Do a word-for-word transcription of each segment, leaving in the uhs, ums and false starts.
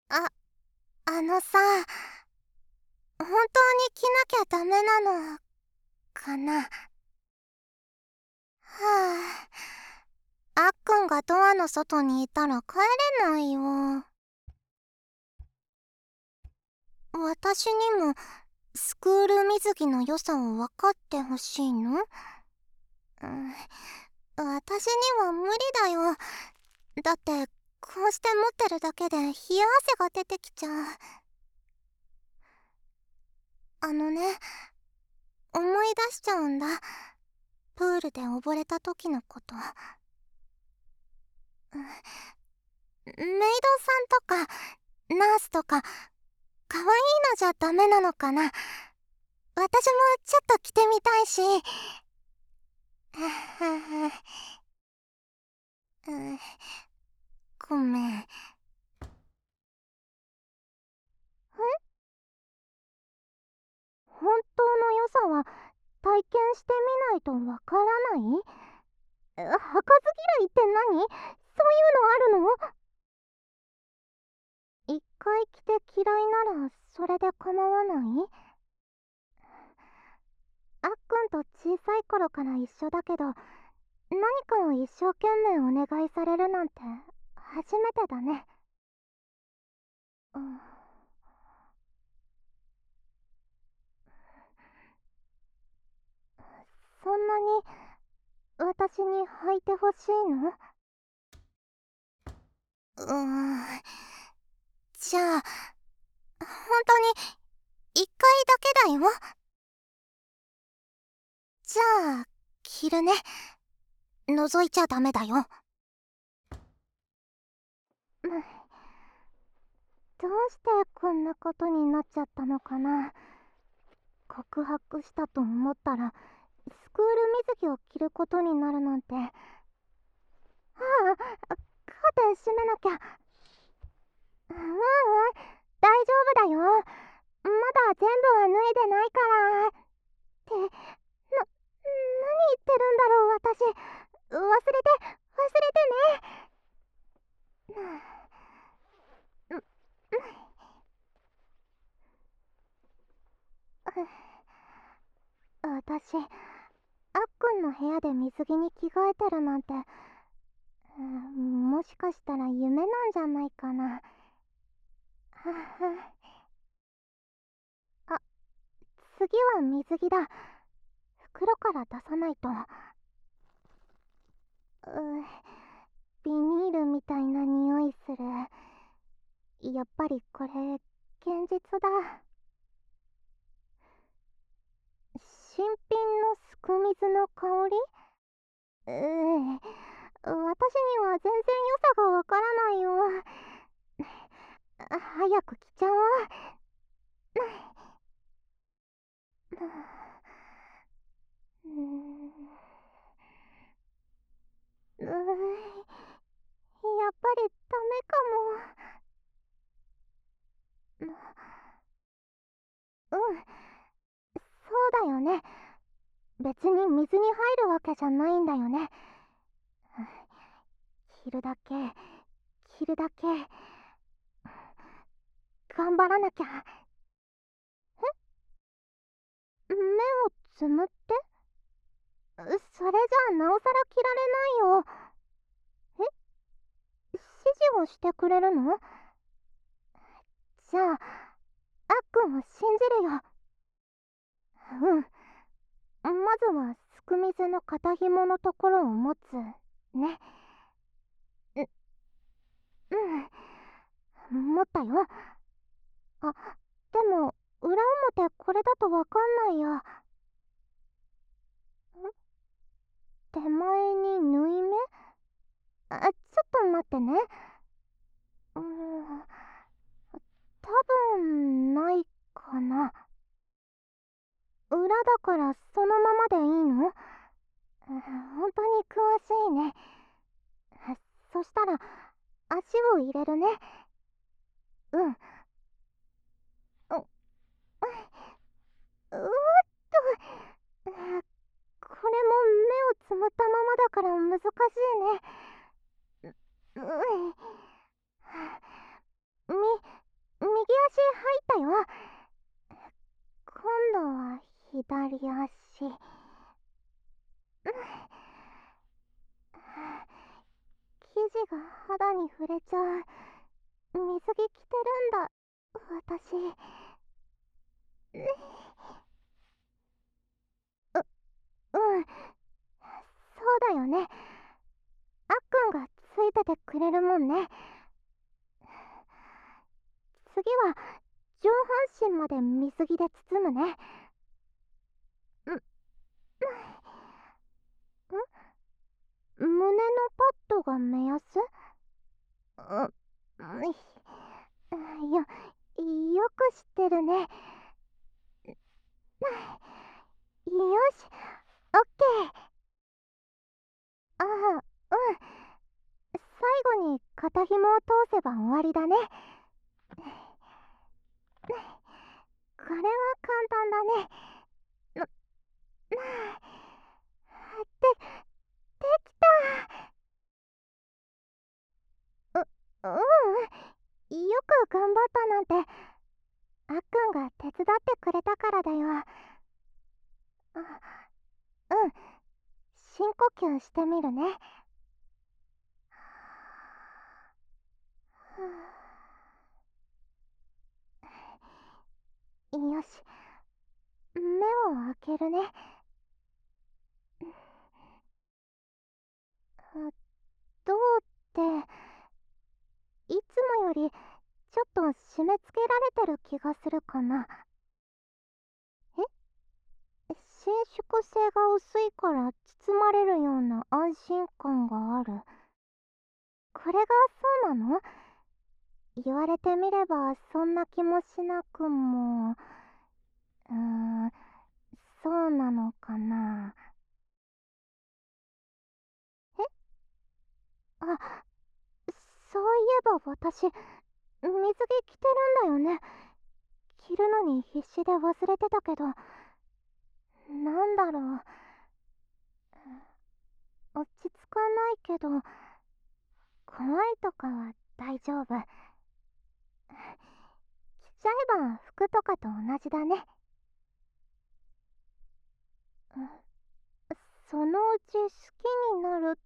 あ、あのさ、本当に着なきゃダメなのかな。はあ、あっくんがドアの外にいたら帰れないよ。私にもスクール水着の良さを分かってほしいの？うん、私には無理だよ。だってこうして持ってるだけで冷や汗が出てきちゃう。あのね、思い出しちゃうんだ。プールで溺れた時のこと。うん、メイドさんとかナースとか可愛いのじゃダメなのかな。私もちょっと着てみたいし。うん、ごめん。え、本当の良さは体験してみないとわからない？え、履かず嫌いって何？そういうのあるの？一回着て嫌いならそれで構わない？あっくんと小さい頃から一緒だけど、何かを一生懸命お願いされるなんて初めてだね。うん、そんなに私に履いてほしいの？うーん、じゃあ本当に一回だけだよ。じゃあ着るね。覗いちゃダメだよ。うん、どうしてこんなことになっちゃったのかな。告白したと思ったらスクール水着を着ることになるなんて。はあ、カーテン閉めなきゃ。ううん、大丈夫だよ。まだ全部は脱いでないから。って、な、何言ってるんだろう、私。忘れて、忘れてね。うん、私、あっくんの部屋で水着に着替えてるなんて、うん、もしかしたら夢なんじゃないかな。はは。あ、次は水着だ。袋から出さないと。うビニールみたいな匂いする。やっぱりこれ現実だ。新品のすく水の香り？うー、私には全然良さがわからないよ。早く着ちゃおう。うーん、うー、やっぱりダメかも。うん、そうだよね。別に水に入るわけじゃないんだよね。着るだけ、着るだけ、頑張らなきゃ。目をつむって？それじゃあなおさら着られないよ。え、指示をしてくれるの？じゃあ、あっくんを信じるよ。うん。まずはすく水の肩紐のところを持つね。う、うん、持ったよ。あ、でも裏表これだとわかんないや。ん、手前に縫い目？あ、ちょっと待ってね。うーん、多分ないかな。裏だからそのままでいいの？本当に詳しいね。そしたら足を入れるね。うん。お、ううわっと、これも目をつむったままだから難しいね。う、うん。み、 たよ。今度は左足。生地が肌に触れちゃう。水着着てるんだ、私。う、うん、そうだよね。あっくんがついててくれるもんね。次は上半身まで水着で包むね。ん、ん胸のパッドが目安？う、いや、よく知ってるね。よし、オッケー。ああ、うん。最後に肩紐を通せば終わりだね。これは簡単だね。な、なあ、で、できた。う、うん。よく頑張ったなんて、あっくんが手伝ってくれたからだよ。あ、うん。深呼吸してみるね。よし、目を開けるね。どうって、いつもよりちょっと締め付けられてる気がするかな。え？伸縮性が薄いから包まれるような安心感がある。これがそうなの？言われてみればそんな気もしなくも。うーん、そうなのかな。え？あ、そういえば私、水着着てるんだよね。着るのに必死で忘れてたけど、なんだろう。落ち着かないけど、怖いとかは大丈夫。着ちゃえば服とかと同じだね。そのうち好きになるって、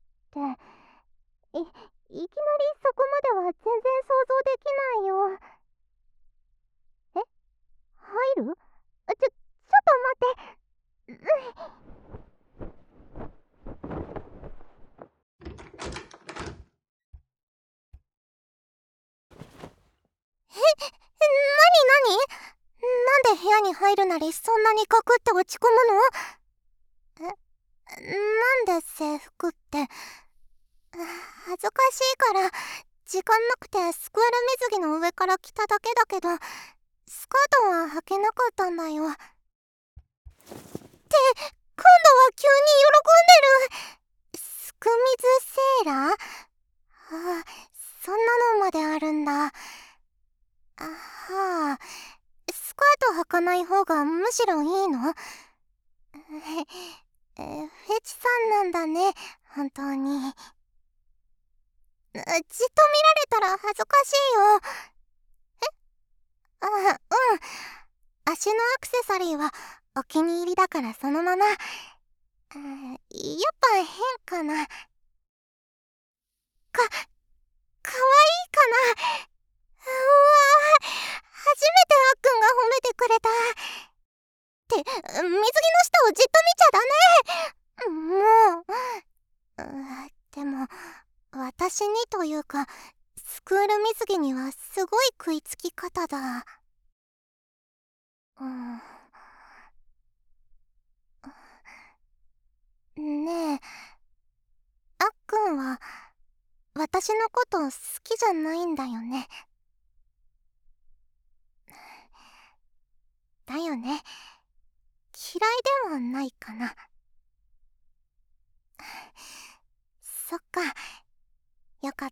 い、いきなりそこまでは全然想像できないよ。え？入る？ちょ、ちょっと待って。え、なになに？なんで部屋に入るなりそんなにガクって落ち込むの？え、なんで制服って。恥ずかしいから時間なくてスクール水着の上から着ただけだけど、スカートは履けなかったんだよ。って、今度は急に喜んでる。すく水セーラー？ああ、そんなのまであるんだ。あはあ、スカート履かない方がむしろいいの？え、フェチさんなんだね、本当に。じっと見られたら恥ずかしいよ。え？あ、うん。足のアクセサリーはお気に入りだからそのまま。あ、やっぱ変かな。か、かわいいかな。うわぁ、初めてあっくんが褒めてくれた。って、水着の下をじっと見ちゃダメ。もう。うでも、私にというか、スクール水着にはすごい食いつき方だ。うん。ねえ、あっくんは私のこと好きじゃないんだよね。だよね。嫌いではないかな。そっか、よかった。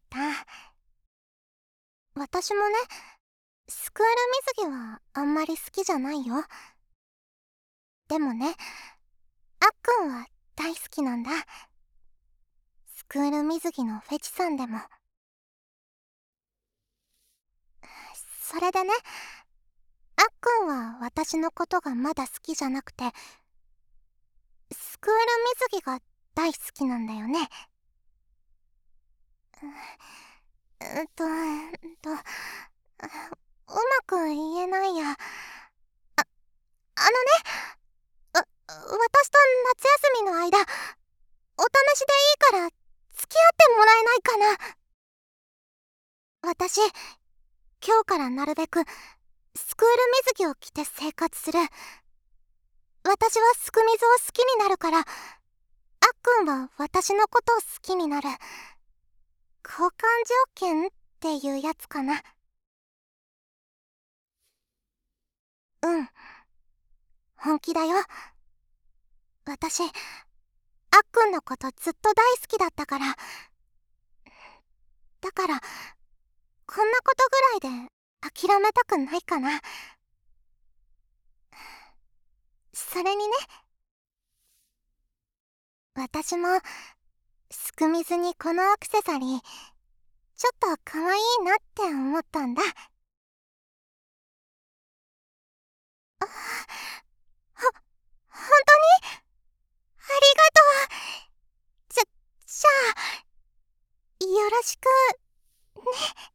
私もね、スクール水着はあんまり好きじゃないよ。でもね、あっくんは大好きなんだ。スクール水着のフェチさんでも。それでね、 くんは私のことがまだ好きじゃなくて、スクール水着が大好きなんだよね。う、うと、うんと、うまく言えないや。あ、あのね、わ、私と夏休みの間、お試しでいいから付き合ってもらえないかな。私、今日からなるべくスクール水着を着て生活する。私はすくみずを好きになるから、あっくんは私のことを好きになる。交換条件っていうやつかな。うん、本気だよ。私、あっくんのことずっと大好きだったから。だから、こんなことぐらいで諦めたくないかな。それにね、私もすくみずにこのアクセサリーちょっと可愛いなって思ったんだ。あ、ほ、本当にありがとう。じゃ、じゃあ、よろしくね。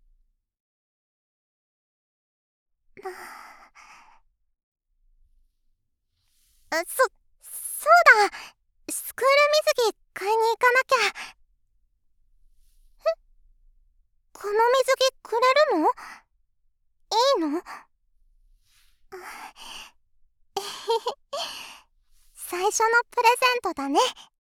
あ、そ、そうだ。スクール水着買いに行かなきゃ。え、この水着くれるの？いいの？最初のプレゼントだね。